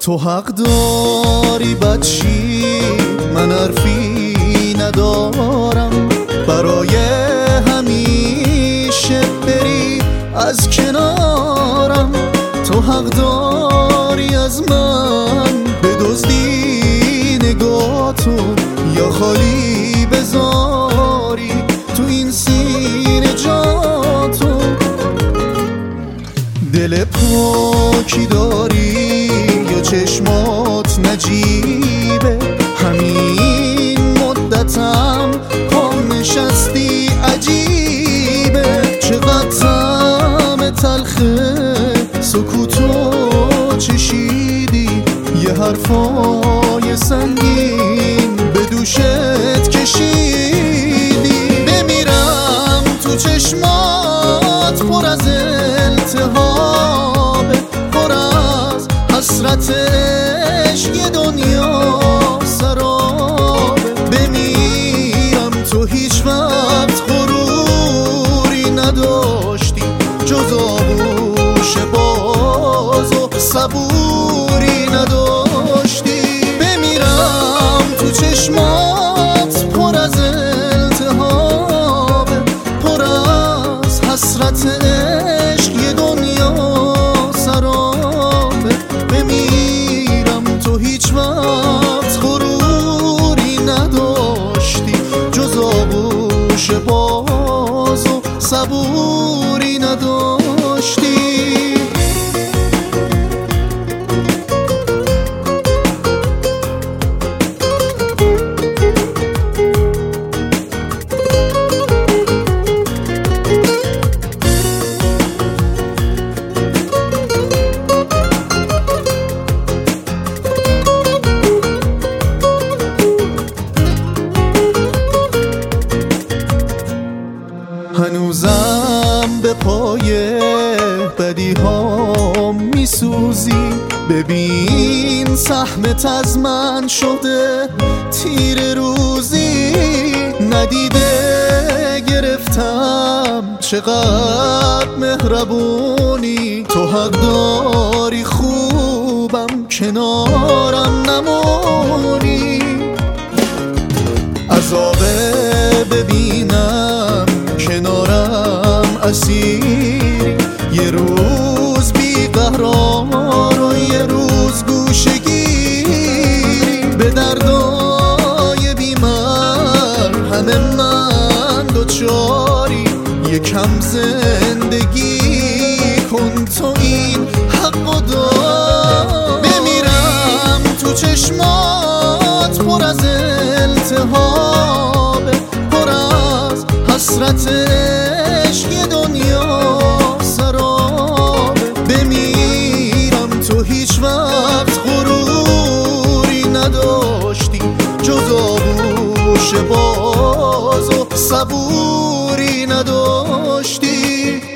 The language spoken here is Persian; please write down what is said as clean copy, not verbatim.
تو حق داری بدشی، من حرفی ندارم. برای همیشه بری از کنارم. تو حق داری از من بدزدی نگاهتو، یا خالی بذاری تو این سینه جاتو. دل پاکی داری یا چشمات نجیبه؟ همین مدتم پا نشستی عجیبه. چقدر طعم تلخه سکوتو چشیدی، یه حرفای سنگین به دوشت کشیدی. بمیرم تو چشمات پر از التهابه، پر از حسرت عشق، یه دنیا سرابه. بمیرم تو هیچ وقت غروری نداشتی، جز آغوش باز و صبوری نداشتی. بمیرم تو چشمات پر از التهابه، پر از حسرت عشق، یه دنیا سرابه. بمیرم تو هیچ وقت غروری نداشتی، جز آغوش باز و صبوری نداشتی. هنوزم به پای بدی ها میسوزی. ببین سهمت از من شده تیر روزی. ندیده گرفتم چقدر مهربونی. تو حق داری خوبم کنارم نمونی. عذابه ببینم کنارم اسیری، یه روز بیقرار و یه روز گوشه‌گیری. به دردای بی‌مرهم من دوچاری، یکم زندگی کن تو این حقو دار. بمیرم تو چشمات پر از التهابه، پر از حسرت عشق، یه دنیا سرابه. بمیرم تو هیچ وقت غروری نداشتی، جز آغوش باز و صبوری نداشتی.